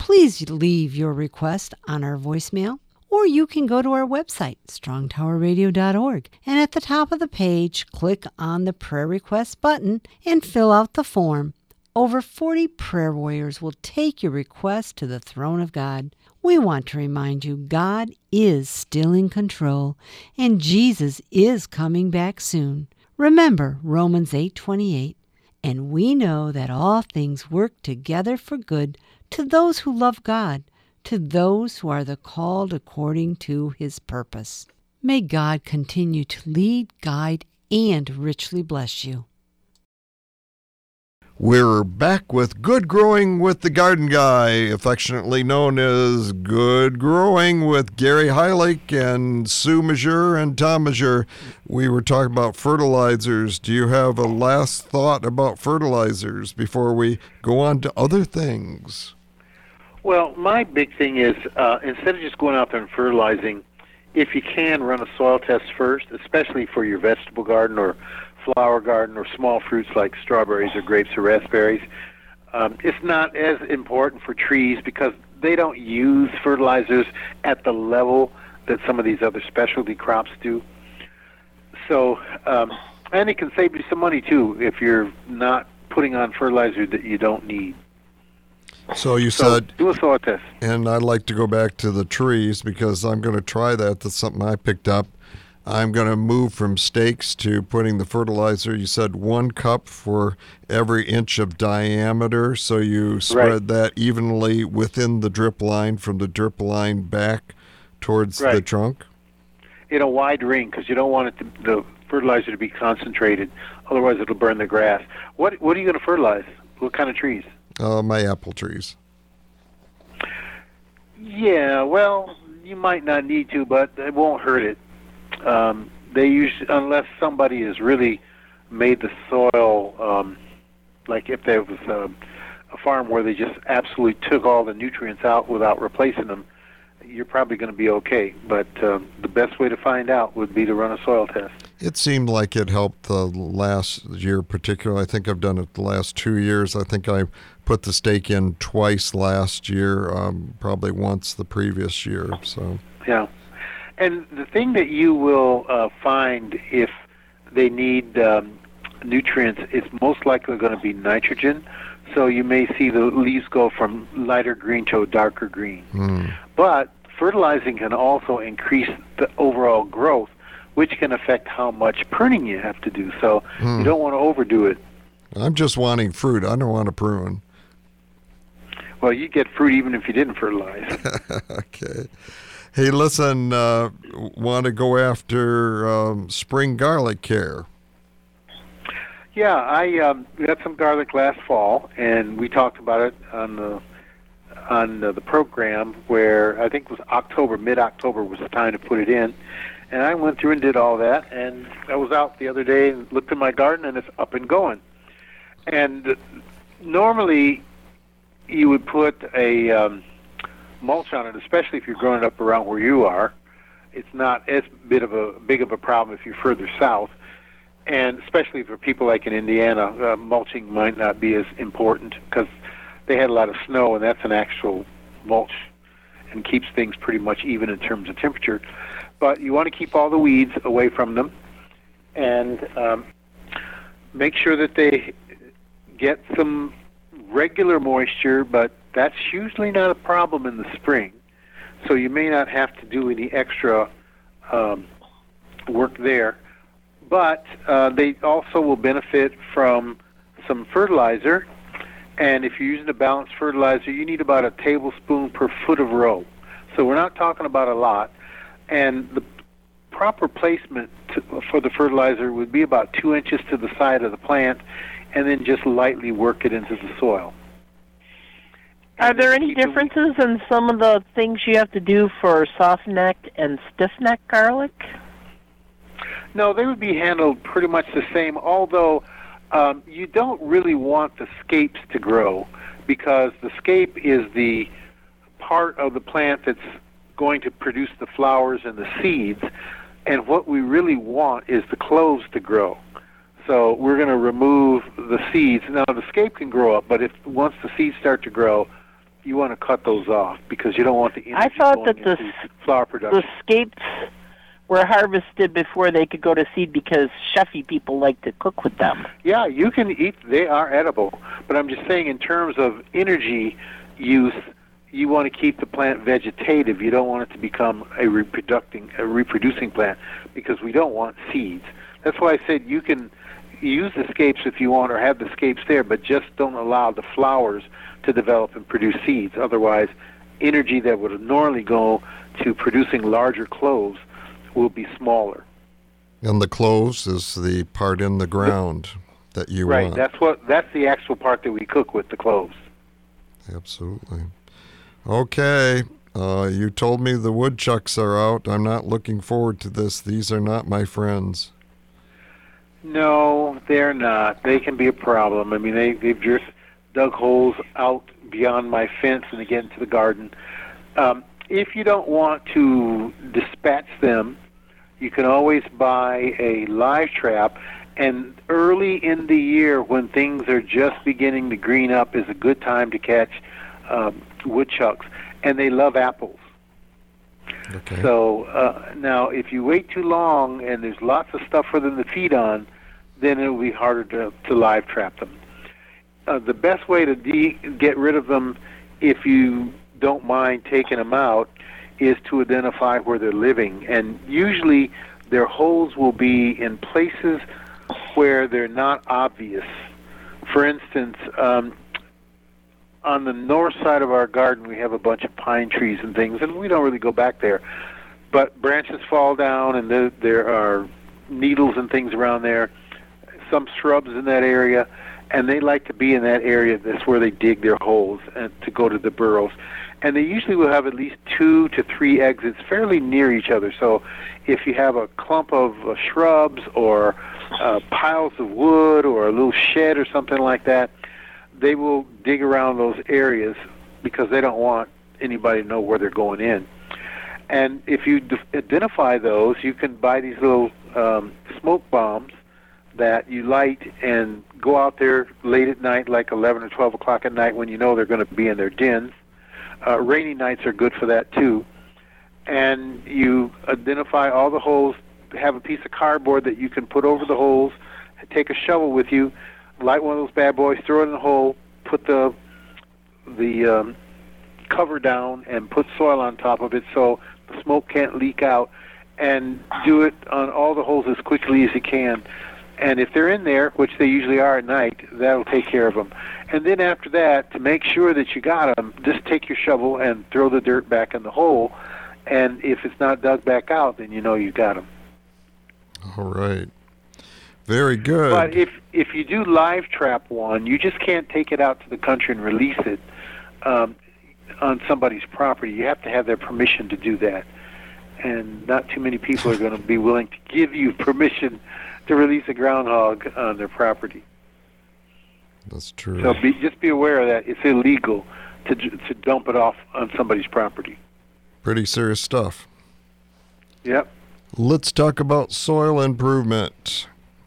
Please leave your request on our voicemail, or you can go to our website, strong tower radio dot org, and at the top of the page, click on the prayer request button and fill out the form. Over forty prayer warriors will take your request to the throne of God. We want to remind you God is still in control, and Jesus is coming back soon. Remember Romans eight twenty-eight, and we know that all things work together for good to those who love God, to those who are the called according to his purpose. May God continue to lead, guide, and richly bless you. We're back with Good Growing with the Garden Guy, affectionately known as Good Growing with Gary Heilich and Sue Majeur and Tom Majeur. We were talking about fertilizers. Do you have a last thought about fertilizers before we go on to other things? Well, my big thing is uh, instead of just going out there and fertilizing, if you can, run a soil test first, especially for your vegetable garden or flower garden or small fruits like strawberries or grapes or raspberries. Um, it's not as important for trees because they don't use fertilizers at the level that some of these other specialty crops do. So, um, and it can save you some money too if you're not putting on fertilizer that you don't need. So you So said, do a soil test. and I'd like to go back to the trees because I'm going to try that. That's something I picked up. I'm going to move from stakes to putting the fertilizer. You said one cup for every inch of diameter, so you spread Right. that evenly within the drip line from the drip line back towards the Right. trunk. In a wide ring because you don't want it to, the fertilizer to be concentrated. Otherwise, it'll burn the grass. What What are you going to fertilize? What kind of trees? Uh, my apple trees. Yeah, well, you might not need to, but it won't hurt it. Um, they usually, unless somebody has really made the soil, um, like if there was a, a farm where they just absolutely took all the nutrients out without replacing them, you're probably going to be okay. But um, the best way to find out would be to run a soil test. It seemed like it helped the last year particularly. I think I've done it the last two years. I think I put the stake in twice last year, um, probably once the previous year. So Yeah. And the thing that you will uh, find if they need um, nutrients is most likely going to be nitrogen. So you may see the leaves go from lighter green to a darker green. mm. But fertilizing can also increase the overall growth, which can affect how much pruning you have to do. So Hmm. you don't want to overdo it. I'm just wanting fruit. I don't want to prune. Well, you get fruit even if you didn't fertilize. Okay. Hey, listen, uh, want to go after um, spring garlic care? Yeah, I um, got some garlic last fall, and we talked about it on the on the, the program where I think it was October, mid-October was the time to put it in. And I went through and did all that, and I was out the other day and looked in my garden, and it's up and going. And normally you would put a um, mulch on it, especially if you're growing it up around where you are. It's not as bit of a big of a problem if you're further south. And especially for people like in Indiana, uh, mulching might not be as important because they had a lot of snow, and that's an actual mulch and keeps things pretty much even in terms of temperature. But you want to keep all the weeds away from them and um, make sure that they get some regular moisture, but that's usually not a problem in the spring. So you may not have to do any extra um, work there. But uh, they also will benefit from some fertilizer. And if you're using a balanced fertilizer, you need about a tablespoon per foot of row. So we're not talking about a lot. And the proper placement to, for the fertilizer would be about two inches to the side of the plant, and then just lightly work it into the soil. Are there any differences in some of the things you have to do for soft-necked and stiff-necked garlic? No, they would be handled pretty much the same, although um, you don't really want the scapes to grow because the scape is the part of the plant that's going to produce the flowers and the seeds, and what we really want is the cloves to grow. So we're going to remove the seeds. Now, the scape can grow up, but if once the seeds start to grow, you want to cut those off because you don't want the energy I thought going that the into flower production. the scapes were harvested before they could go to seed because chefy people like to cook with them. Yeah, you can eat. They are edible, but I'm just saying in terms of energy use, you want to keep the plant vegetative. You don't want it to become a reproducing a reproducing plant because we don't want seeds. That's why I said you can use the scapes if you want or have the scapes there, but just don't allow the flowers to develop and produce seeds. Otherwise, energy that would normally go to producing larger cloves will be smaller. And the cloves is the part in the ground that you right, want. Right, that's what that's the actual part that we cook with, the cloves. Absolutely. Okay, uh, you told me the woodchucks are out. I'm not looking forward to this. These are not my friends. No, they're not. They can be a problem. I mean, they, they've just dug holes out beyond my fence and they get into the garden. Um, if you don't want to dispatch them, you can always buy a live trap. And early in the year, when things are just beginning to green up, is a good time to catch um, woodchucks. And they love apples. Okay. So uh, now, if you wait too long and there's lots of stuff for them to feed on, then it will be harder to, to live trap them. Uh, the best way to de- get rid of them, if you don't mind taking them out, is to identify where they're living. And usually their holes will be in places where they're not obvious. For instance, um, on the north side of our garden, we have a bunch of pine trees and things, and we don't really go back there. But branches fall down, and there, there are needles and things around there, some shrubs in that area, and they like to be in that area. That's where they dig their holes and to go to the burrows. And they usually will have at least two to three exits fairly near each other. So if you have a clump of uh, shrubs or uh, piles of wood or a little shed or something like that, they will dig around those areas because they don't want anybody to know where they're going in. And if you d- identify those, you can buy these little um, smoke bombs that you light and go out there late at night, like eleven or twelve o'clock at night when you know they're going to be in their dens. Uh, rainy nights are good for that too. And you identify all the holes, have a piece of cardboard that you can put over the holes, take a shovel with you, light one of those bad boys, throw it in the hole, put the the um, cover down, and put soil on top of it so the smoke can't leak out, and do it on all the holes as quickly as you can. And if they're in there, which they usually are at night, that'll take care of them. And then after that, to make sure that you got them, just take your shovel and throw the dirt back in the hole. And if it's not dug back out, then you know you got them. All right. Very good. But if if you do live trap one, you just can't take it out to the country and release it um, on somebody's property. You have to have their permission to do that. And not too many people are going to be willing to give you permission to release a groundhog on their property. That's true. So be, just be aware of that. It's illegal to to dump it off on somebody's property. Pretty serious stuff. Yep. Let's talk about soil improvement.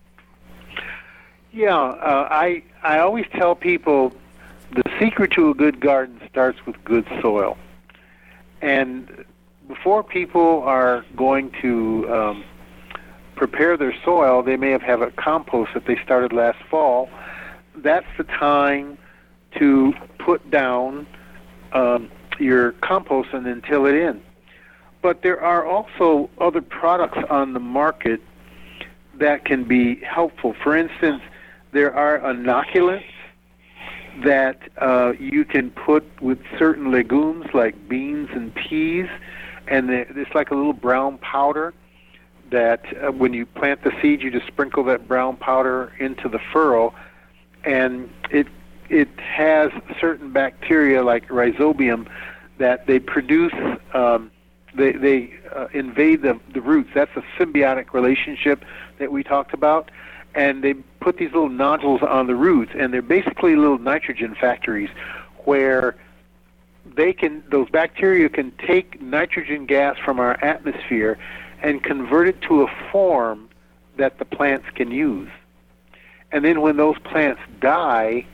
Yeah, uh, I I always tell people the secret to a good garden starts with good soil. And before people are going to um, prepare their soil, they may have had a compost that they started last fall. That's the time to put down um, your compost and then till it in. But there are also other products on the market that can be helpful. For instance, there are inoculants that uh, you can put with certain legumes like beans and peas, and it's like a little brown powder that uh, when you plant the seed, you just sprinkle that brown powder into the furrow, and it it has certain bacteria like rhizobium that they produce, um, they, they uh, invade the, the roots. That's a symbiotic relationship that we talked about. And they put these little nodules on the roots, and they're basically little nitrogen factories where they can, those bacteria can take nitrogen gas from our atmosphere and convert it to a form that the plants can use. And then when those plants die,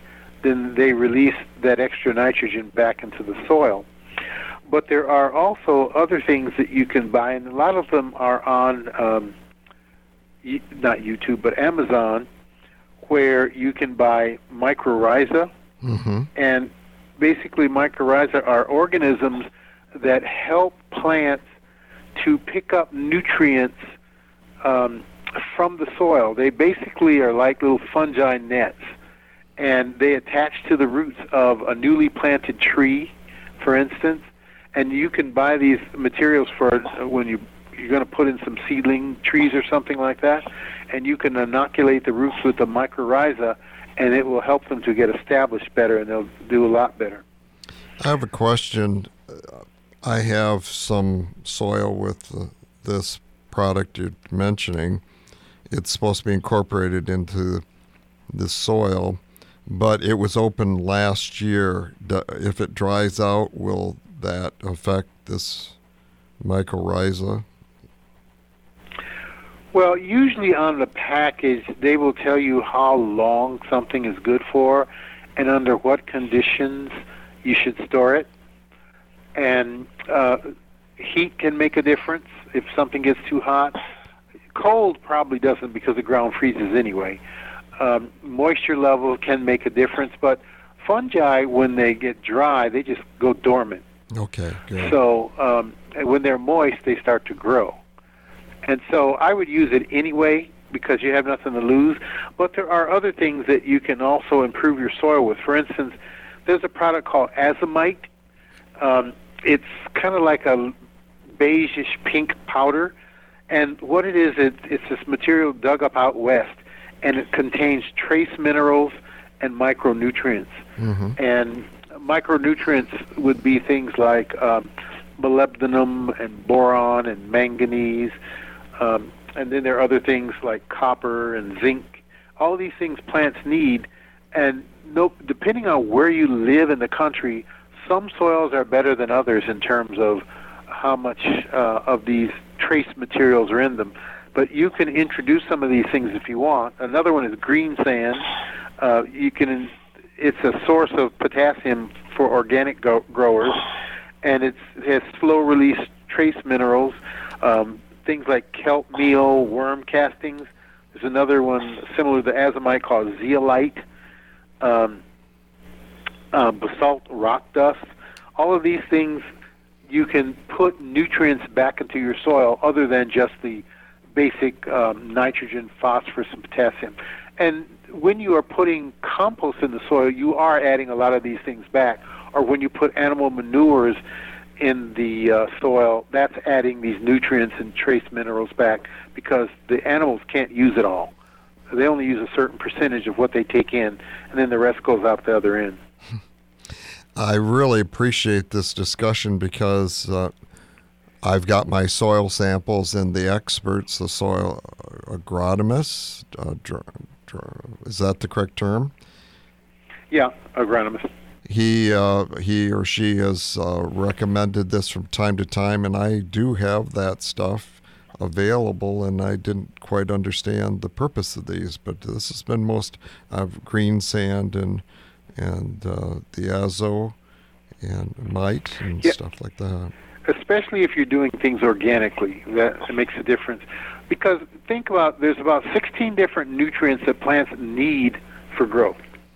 then they release that extra nitrogen back into the soil. But there are also other things that you can buy, and a lot of them are on, um, not YouTube, but Amazon, where you can buy mycorrhiza. Mm-hmm. And basically mycorrhiza are organisms that help plants to pick up nutrients um, from the soil. They basically are like little fungi nets, and they attach to the roots of a newly planted tree, for instance. And you can buy these materials for when you, you're going to put in some seedling trees or something like that, and you can inoculate the roots with the mycorrhiza, and it will help them to get established better, and they'll do a lot better. I have a question. I have some soil with uh, this product you're mentioning. It's supposed to be incorporated into the soil, but it was open last year. If it dries out, will that affect this mycorrhiza? Well, usually on the package, they will tell you how long something is good for and under what conditions you should store it. And uh, heat can make a difference if something gets too hot. Cold probably doesn't, because the ground freezes anyway. Um, moisture level can make a difference, but fungi, when they get dry, they just go dormant. Okay, good. So um, when they're moist, they start to grow. And so I would use it anyway because you have nothing to lose. But there are other things that you can also improve your soil with. For instance, there's a product called azomite. Um, it's kind of like a beigeish pink powder. And what it is, it, it's this material dug up out west, and it contains trace minerals and micronutrients. Mm-hmm. And micronutrients would be things like um, molybdenum and boron and manganese, um, and then there are other things like copper and zinc. All of these things plants need, and no, depending on where you live in the country, some soils are better than others in terms of how much uh, of these trace materials are in them. But you can introduce some of these things if you want. Another one is green sand. Uh, you can. It's a source of potassium for organic go- growers, and it's, it has slow-release trace minerals, um, things like kelp meal, worm castings. There's another one similar to azomite called zeolite, um, uh, basalt rock dust. All of these things, you can put nutrients back into your soil other than just the basic um, nitrogen, phosphorus, and potassium. And when you are putting compost in the soil, you are adding a lot of these things back. Or when you put animal manures in the uh, soil, that's adding these nutrients and trace minerals back, because the animals can't use it all. They only use a certain percentage of what they take in, and then the rest goes out the other end. I really appreciate this discussion because uh, I've got my soil samples, and the experts, the soil agronomists, uh, dr- dr- is that the correct term? Yeah, agronomist. He uh, he or she has uh, recommended this from time to time, and I do have that stuff available, and I didn't quite understand the purpose of these, but this has been most uh, green sand and and uh, the azo and mite and yeah. stuff like that. Especially if you're doing things organically, that makes a difference. Because think about, there's about sixteen different nutrients that plants need for growth,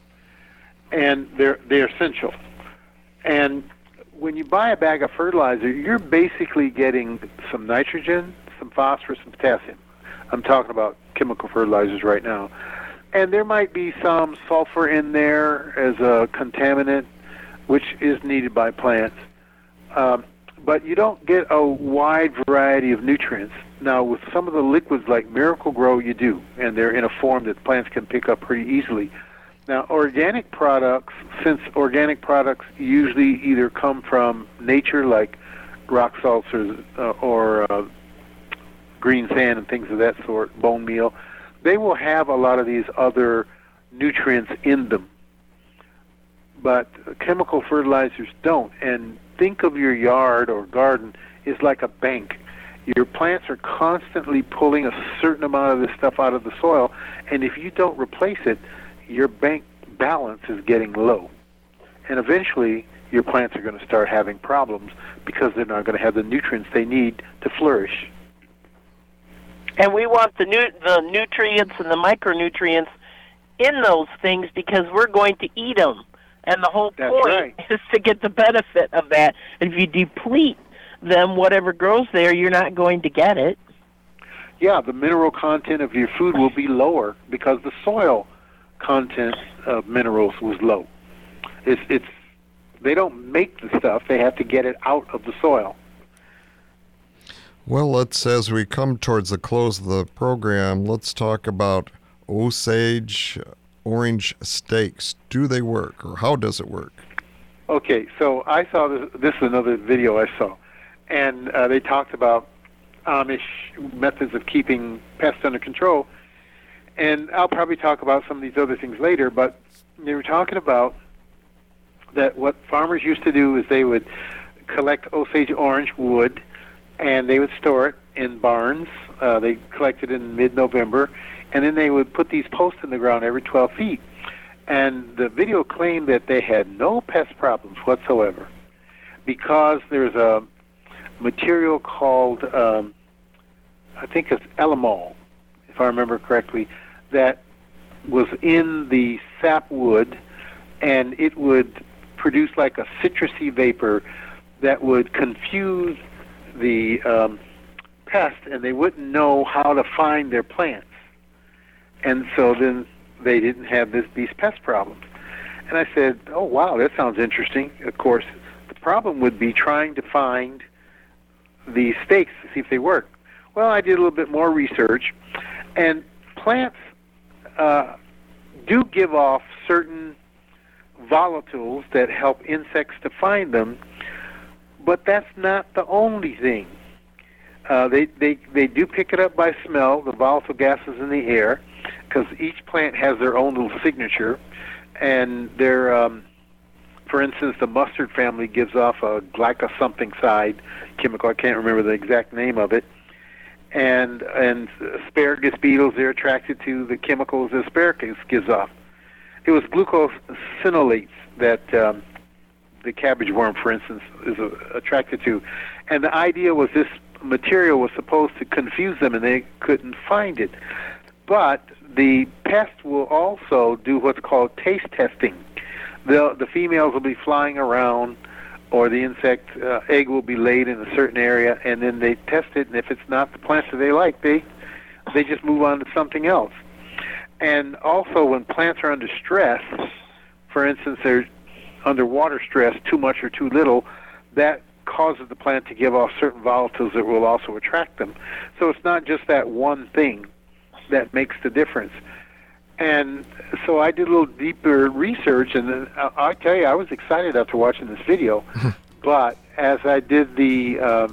and they're they're essential. And when you buy a bag of fertilizer, you're basically getting some nitrogen, some phosphorus, and potassium. I'm talking about chemical fertilizers right now. And there might be some sulfur in there as a contaminant, which is needed by plants. Um, but you don't get a wide variety of nutrients. Now, with some of the liquids like Miracle-Gro, you do, and they're in a form that plants can pick up pretty easily. Now, organic products, since organic products usually either come from nature, like rock salts or, uh, or uh, green sand and things of that sort, bone meal, they will have a lot of these other nutrients in them. But chemical fertilizers don't. And think of your yard or garden as like a bank. Your plants are constantly pulling a certain amount of this stuff out of the soil, and if you don't replace it, your bank balance is getting low. And eventually, your plants are going to start having problems because they're not going to have the nutrients they need to flourish. And we want the nu- the nutrients and the micronutrients in those things because we're going to eat them. And the whole That's point right. is to get the benefit of that. If you deplete them, whatever grows there, you're not going to get it. Yeah, the mineral content of your food will be lower because the soil content of minerals was low. It's, it's they don't make the stuff; they have to get it out of the soil. Well, let's as we come towards the close of the program, let's talk about Osage orange steaks. Do they work, or how does it work? Okay, so I saw this. This is another video I saw, and uh, they talked about Amish methods of keeping pests under control. And I'll probably talk about some of these other things later, but they were talking about that what farmers used to do is they would collect Osage orange wood, and they would store it in barns. Uh, they collected in mid-November, and then they would put these posts in the ground every twelve feet. And the video claimed that they had no pest problems whatsoever because there's a material called, um, I think it's Elamol, if I remember correctly, that was in the sapwood, and it would produce like a citrusy vapor that would confuse the um, pest, and they wouldn't know how to find their plants. And so then they didn't have this, these pest problems. And I said, oh, wow, that sounds interesting. Of course, the problem would be trying to find these stakes to see if they work. Well, I did a little bit more research, and plants uh, do give off certain volatiles that help insects to find them, but that's not the only thing. Uh, they, they, they do pick it up by smell, the volatile gases in the air, because each plant has their own little signature, and they're, um, for instance, the mustard family gives off a glycosomething side chemical. I can't remember the exact name of it. And and asparagus beetles, they're attracted to the chemicals that asparagus gives off. It was glucosinolates that um, the cabbage worm, for instance, is uh, attracted to. And the idea was this material was supposed to confuse them, and they couldn't find it. But the pest will also do what's called taste testing. The, the females will be flying around, or the insect uh, egg will be laid in a certain area, and then they test it, and if it's not the plants that they like, they they just move on to something else. And also, when plants are under stress, for instance, they're under water stress, too much or too little, that causes the plant to give off certain volatiles that will also attract them. So it's not just that one thing that makes the difference. And so I did a little deeper research, and I, I tell you, I was excited after watching this video. But as I did the, uh,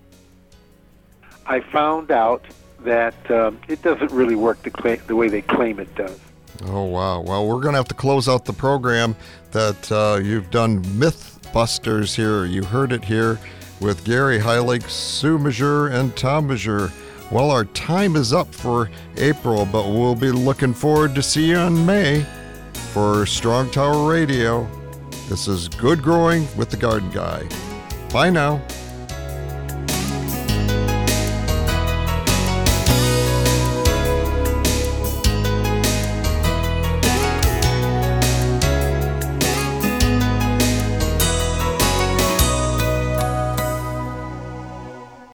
I found out that um, it doesn't really work the, cla- the way they claim it does. Oh, wow. Well, we're going to have to close out the program that uh, you've done Mythbusters here. You heard it here with Gary Heilig, Sue Major, and Tom Major. Well, our time is up for April, but we'll be looking forward to see you in May for Strong Tower Radio. This is Good Growing with the Garden Guy. Bye now.